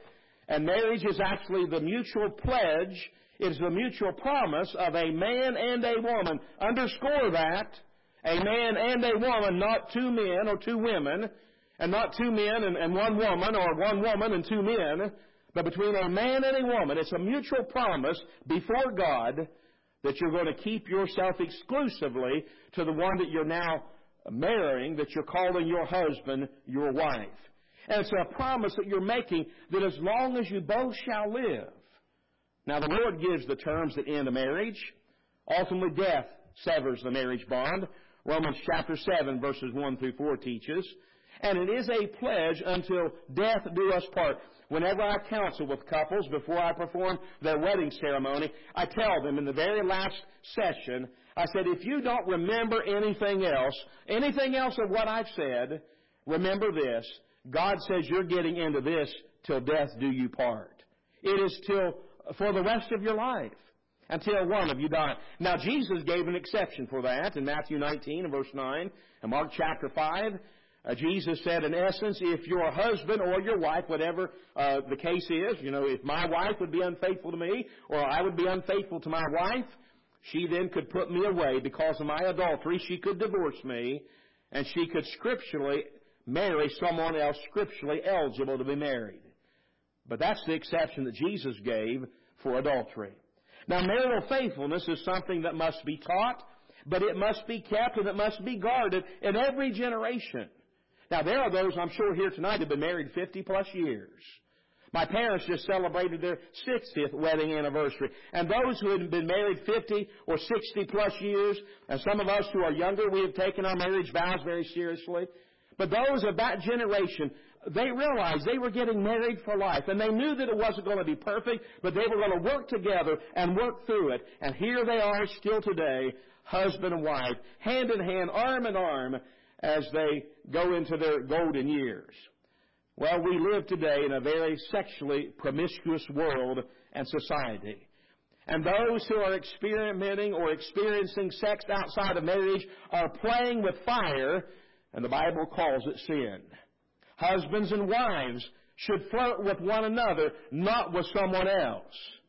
And marriage is actually the mutual pledge, is the mutual promise of a man and a woman. Underscore that. A man and a woman, not two men or two women, and not two men and one woman, or one woman and two men, but between a man and a woman. It's a mutual promise before God that you're going to keep yourself exclusively to the one that you're now marrying, that you're calling your husband, your wife. And it's a promise that you're making that as long as you both shall live. Now, the Lord gives the terms that end a marriage. Ultimately, death severs the marriage bond. Romans chapter 7, verses 1 through 4 teaches. And it is a pledge until death do us part. Whenever I counsel with couples before I perform their wedding ceremony, I tell them in the very last session, I said, if you don't remember anything else of what I've said, remember this. God says you're getting into this till death do you part. It is for the rest of your life, until one of you die. Now, Jesus gave an exception for that in Matthew 19 and verse 9, and Mark chapter 5. Jesus said, in essence, if your husband or your wife, whatever the case is, if my wife would be unfaithful to me, or I would be unfaithful to my wife, she then could put me away because of my adultery. She could divorce me, and she could scripturally marry someone else scripturally eligible to be married. But that's the exception that Jesus gave for adultery. Now, marital faithfulness is something that must be taught, but it must be kept and it must be guarded in every generation. Now, there are those, I'm sure, here tonight who have been married 50-plus years. My parents just celebrated their 60th wedding anniversary. And those who have been married 50 or 60-plus years, and some of us who are younger, we have taken our marriage vows very seriously. But those of that generation, they realized they were getting married for life. And they knew that it wasn't going to be perfect, but they were going to work together and work through it. And here they are still today, husband and wife, hand in hand, arm in arm, as they go into their golden years. Well, we live today in a very sexually promiscuous world and society. And those who are experimenting or experiencing sex outside of marriage are playing with fire, and the Bible calls it sin. Husbands and wives should flirt with one another, not with someone else.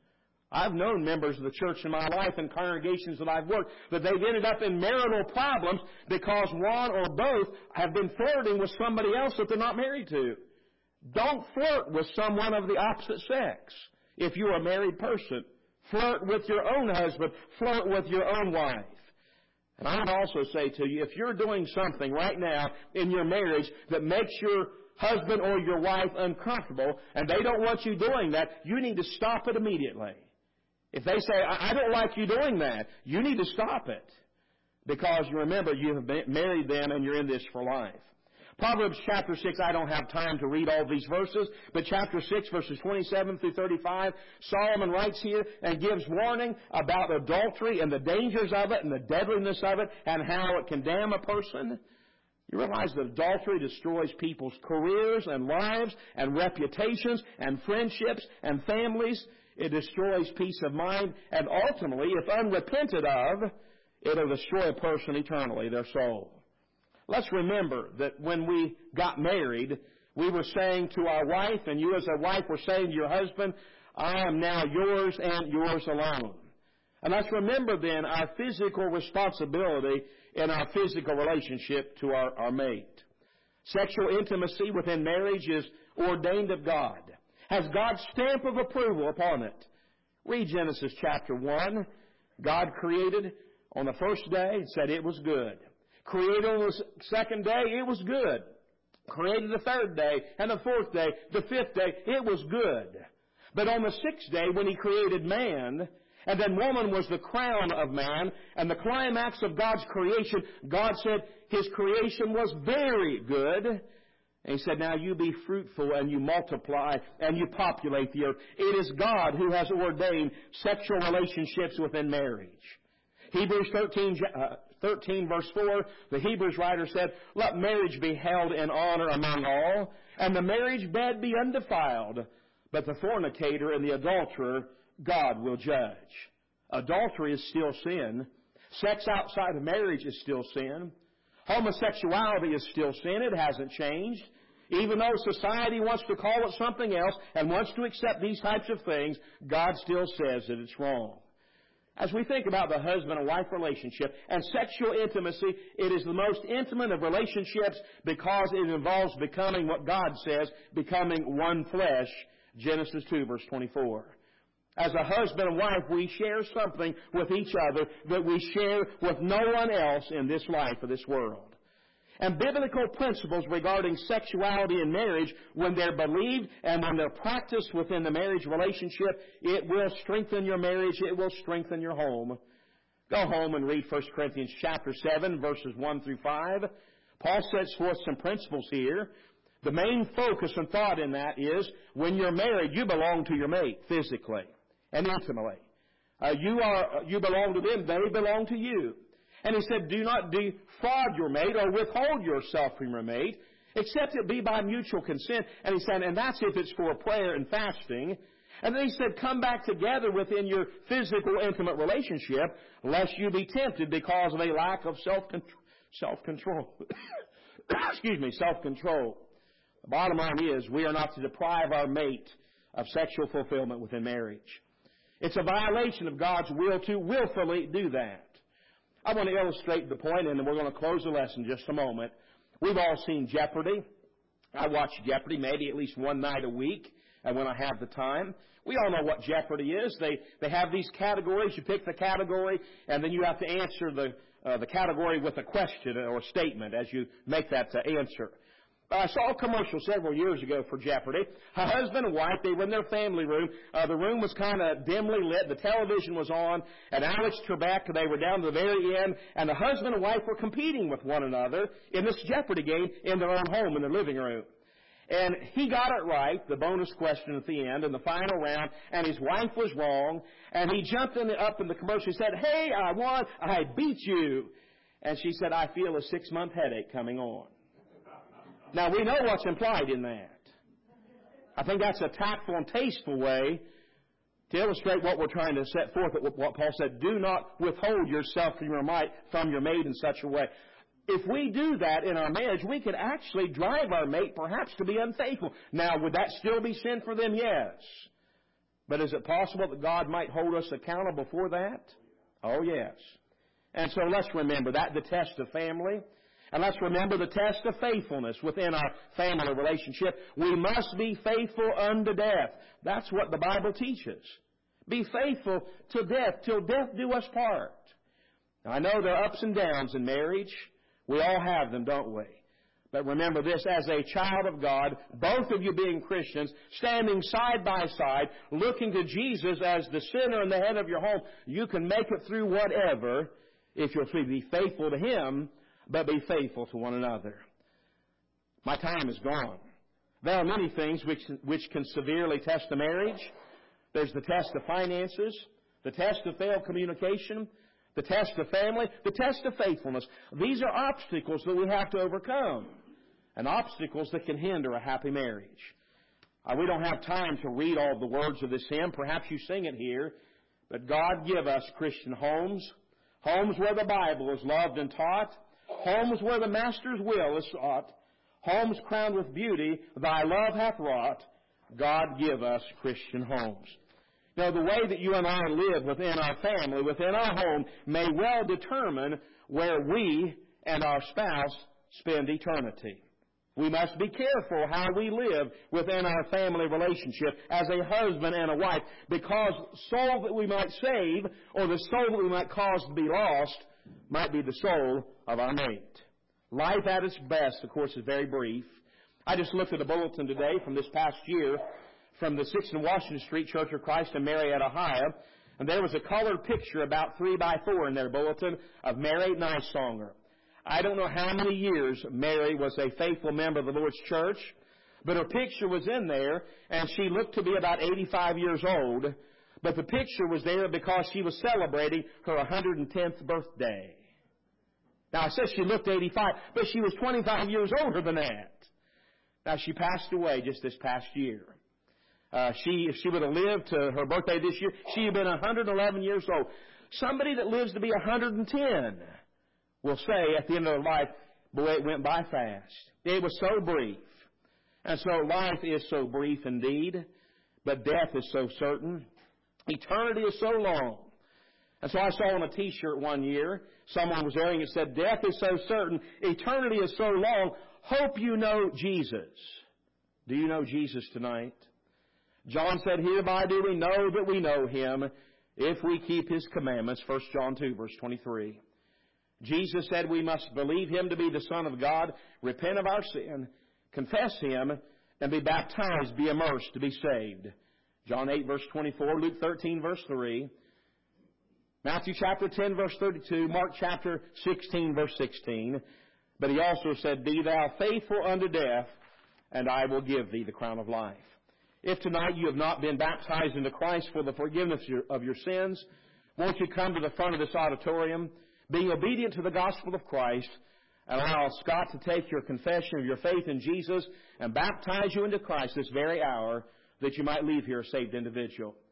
I've known members of the church in my life and congregations that I've worked that they've ended up in marital problems because one or both have been flirting with somebody else that they're not married to. Don't flirt with someone of the opposite sex. If you're a married person, flirt with your own husband, flirt with your own wife. And I would also say to you, if you're doing something right now in your marriage that makes your husband or your wife uncomfortable, and they don't want you doing that, you need to stop it immediately. If they say, I don't like you doing that, you need to stop it. Because you remember, you have married them and you're in this for life. Proverbs chapter 6, I don't have time to read all these verses, but chapter 6, verses 27 through 35, Solomon writes here and gives warning about adultery and the dangers of it and the deadliness of it and how it can damn a person. You realize that adultery destroys people's careers and lives and reputations and friendships and families. It destroys peace of mind, and ultimately, if unrepented of, it'll destroy a person eternally, their soul. Let's remember that when we got married, we were saying to our wife, and you as a wife were saying to your husband, I am now yours and yours alone. And let's remember then our physical responsibility in our physical relationship to our mate. Sexual intimacy within marriage is ordained of God, has God's stamp of approval upon it. Read Genesis chapter 1. God created on the first day and said it was good. Created on the second day, it was good. Created the third day and the fourth day, the fifth day, it was good. But on the sixth day, when He created man, and then woman was the crown of man, and the climax of God's creation, God said His creation was very good. And He said, now you be fruitful and you multiply and you populate the earth. It is God who has ordained sexual relationships within marriage. Hebrews 13 verse 4, the Hebrews writer said, let marriage be held in honor among all, and the marriage bed be undefiled, but the fornicator and the adulterer God will judge. Adultery is still sin. Sex outside of marriage is still sin. Homosexuality is still sin. It hasn't changed. Even though society wants to call it something else and wants to accept these types of things, God still says that it's wrong. As we think about the husband and wife relationship and sexual intimacy, it is the most intimate of relationships because it involves becoming what God says, becoming one flesh, Genesis 2, verse 24. As a husband and wife, we share something with each other that we share with no one else in this life or this world. And biblical principles regarding sexuality in marriage, when they're believed and when they're practiced within the marriage relationship, it will strengthen your marriage, it will strengthen your home. Go home and read 1 Corinthians chapter 7, verses 1 through 5. Paul sets forth some principles here. The main focus and thought in that is, when you're married, you belong to your mate physically and intimately. You belong to them, they belong to you. And he said, do not defraud your mate or withhold yourself from your mate, except it be by mutual consent. And he said, and that's if it's for prayer and fasting. And then he said, come back together within your physical, intimate relationship, lest you be tempted because of a lack of self-control. Self-control. The bottom line is, we are not to deprive our mate of sexual fulfillment within marriage. It's a violation of God's will to willfully do that. I want to illustrate the point, and then we're going to close the lesson in just a moment. We've all seen Jeopardy. I watch Jeopardy maybe at least one night a week, and when I have the time. We all know what Jeopardy is. They have these categories. You pick the category, and then you have to answer the category with a question or statement as you make that answer. I saw a commercial several years ago for Jeopardy. A husband and wife, they were in their family room. The room was kind of dimly lit. The television was on. And Alex Trebek, they were down to the very end. And the husband and wife were competing with one another in this Jeopardy game in their own home in the living room. And he got it right, the bonus question at the end, in the final round, and his wife was wrong. And he jumped up in the commercial and said, hey, I won. I beat you. And she said, I feel a 6-month headache coming on. Now, we know what's implied in that. I think that's a tactful and tasteful way to illustrate what we're trying to set forth. What Paul said, do not withhold yourself from your mate in such a way. If we do that in our marriage, we could actually drive our mate perhaps to be unfaithful. Now, would that still be sin for them? Yes. But is it possible that God might hold us accountable for that? Oh, yes. And so let's remember that, the test of family. And let's remember the test of faithfulness within our family relationship. We must be faithful unto death. That's what the Bible teaches. Be faithful to death, till death do us part. Now, I know there are ups and downs in marriage. We all have them, don't we? But remember this, as a child of God, both of you being Christians, standing side by side, looking to Jesus as the center and the head of your home, you can make it through whatever if you'll be faithful to Him, but be faithful to one another. My time is gone. There are many things which can severely test a marriage. There's the test of finances, the test of failed communication, the test of family, the test of faithfulness. These are obstacles that we have to overcome, and obstacles that can hinder a happy marriage. We don't have time to read all the words of this hymn. Perhaps you sing it here. But God give us Christian homes, homes where the Bible is loved and taught, homes where the Master's will is sought, homes crowned with beauty Thy love hath wrought. God give us Christian homes. Now, the way that you and I live within our family, within our home, may well determine where we and our spouse spend eternity. We must be careful how we live within our family relationship as a husband and a wife, because the soul that we might save, or the soul that we might cause to be lost, might be the soul of our mate. Life at its best, of course, is very brief. I just looked at a bulletin today from this past year from the 6th and Washington Street Church of Christ in Marietta, Ohio, and there was a colored picture about 3x4 in their bulletin of Mary Nysonger. I don't know how many years Mary was a faithful member of the Lord's church, but her picture was in there, and she looked to be about 85 years old, but the picture was there because she was celebrating her 110th birthday. Now, I said she looked 85, but she was 25 years older than that. Now, she passed away just this past year. If she would have lived to her birthday this year, she would have been 111 years old. Somebody that lives to be 110 will say at the end of their life, boy, it went by fast. It was so brief. And so life is so brief indeed, but death is so certain. Eternity is so long. And so I saw on a t-shirt one year, someone was wearing it, said, death is so certain, eternity is so long, hope you know Jesus. Do you know Jesus tonight? John said, hereby do we know that we know Him, if we keep His commandments, 1 John 2, verse 23. Jesus said we must believe Him to be the Son of God, repent of our sin, confess Him, and be baptized, be immersed to be saved. John 8, verse 24, Luke 13, verse 3, Matthew chapter 10, verse 32, Mark chapter 16, verse 16. But He also said, be thou faithful unto death, and I will give thee the crown of life. If tonight you have not been baptized into Christ for the forgiveness of your sins, won't you come to the front of this auditorium, being obedient to the gospel of Christ, and allow Scott to take your confession of your faith in Jesus and baptize you into Christ this very hour, that you might leave here a saved individual.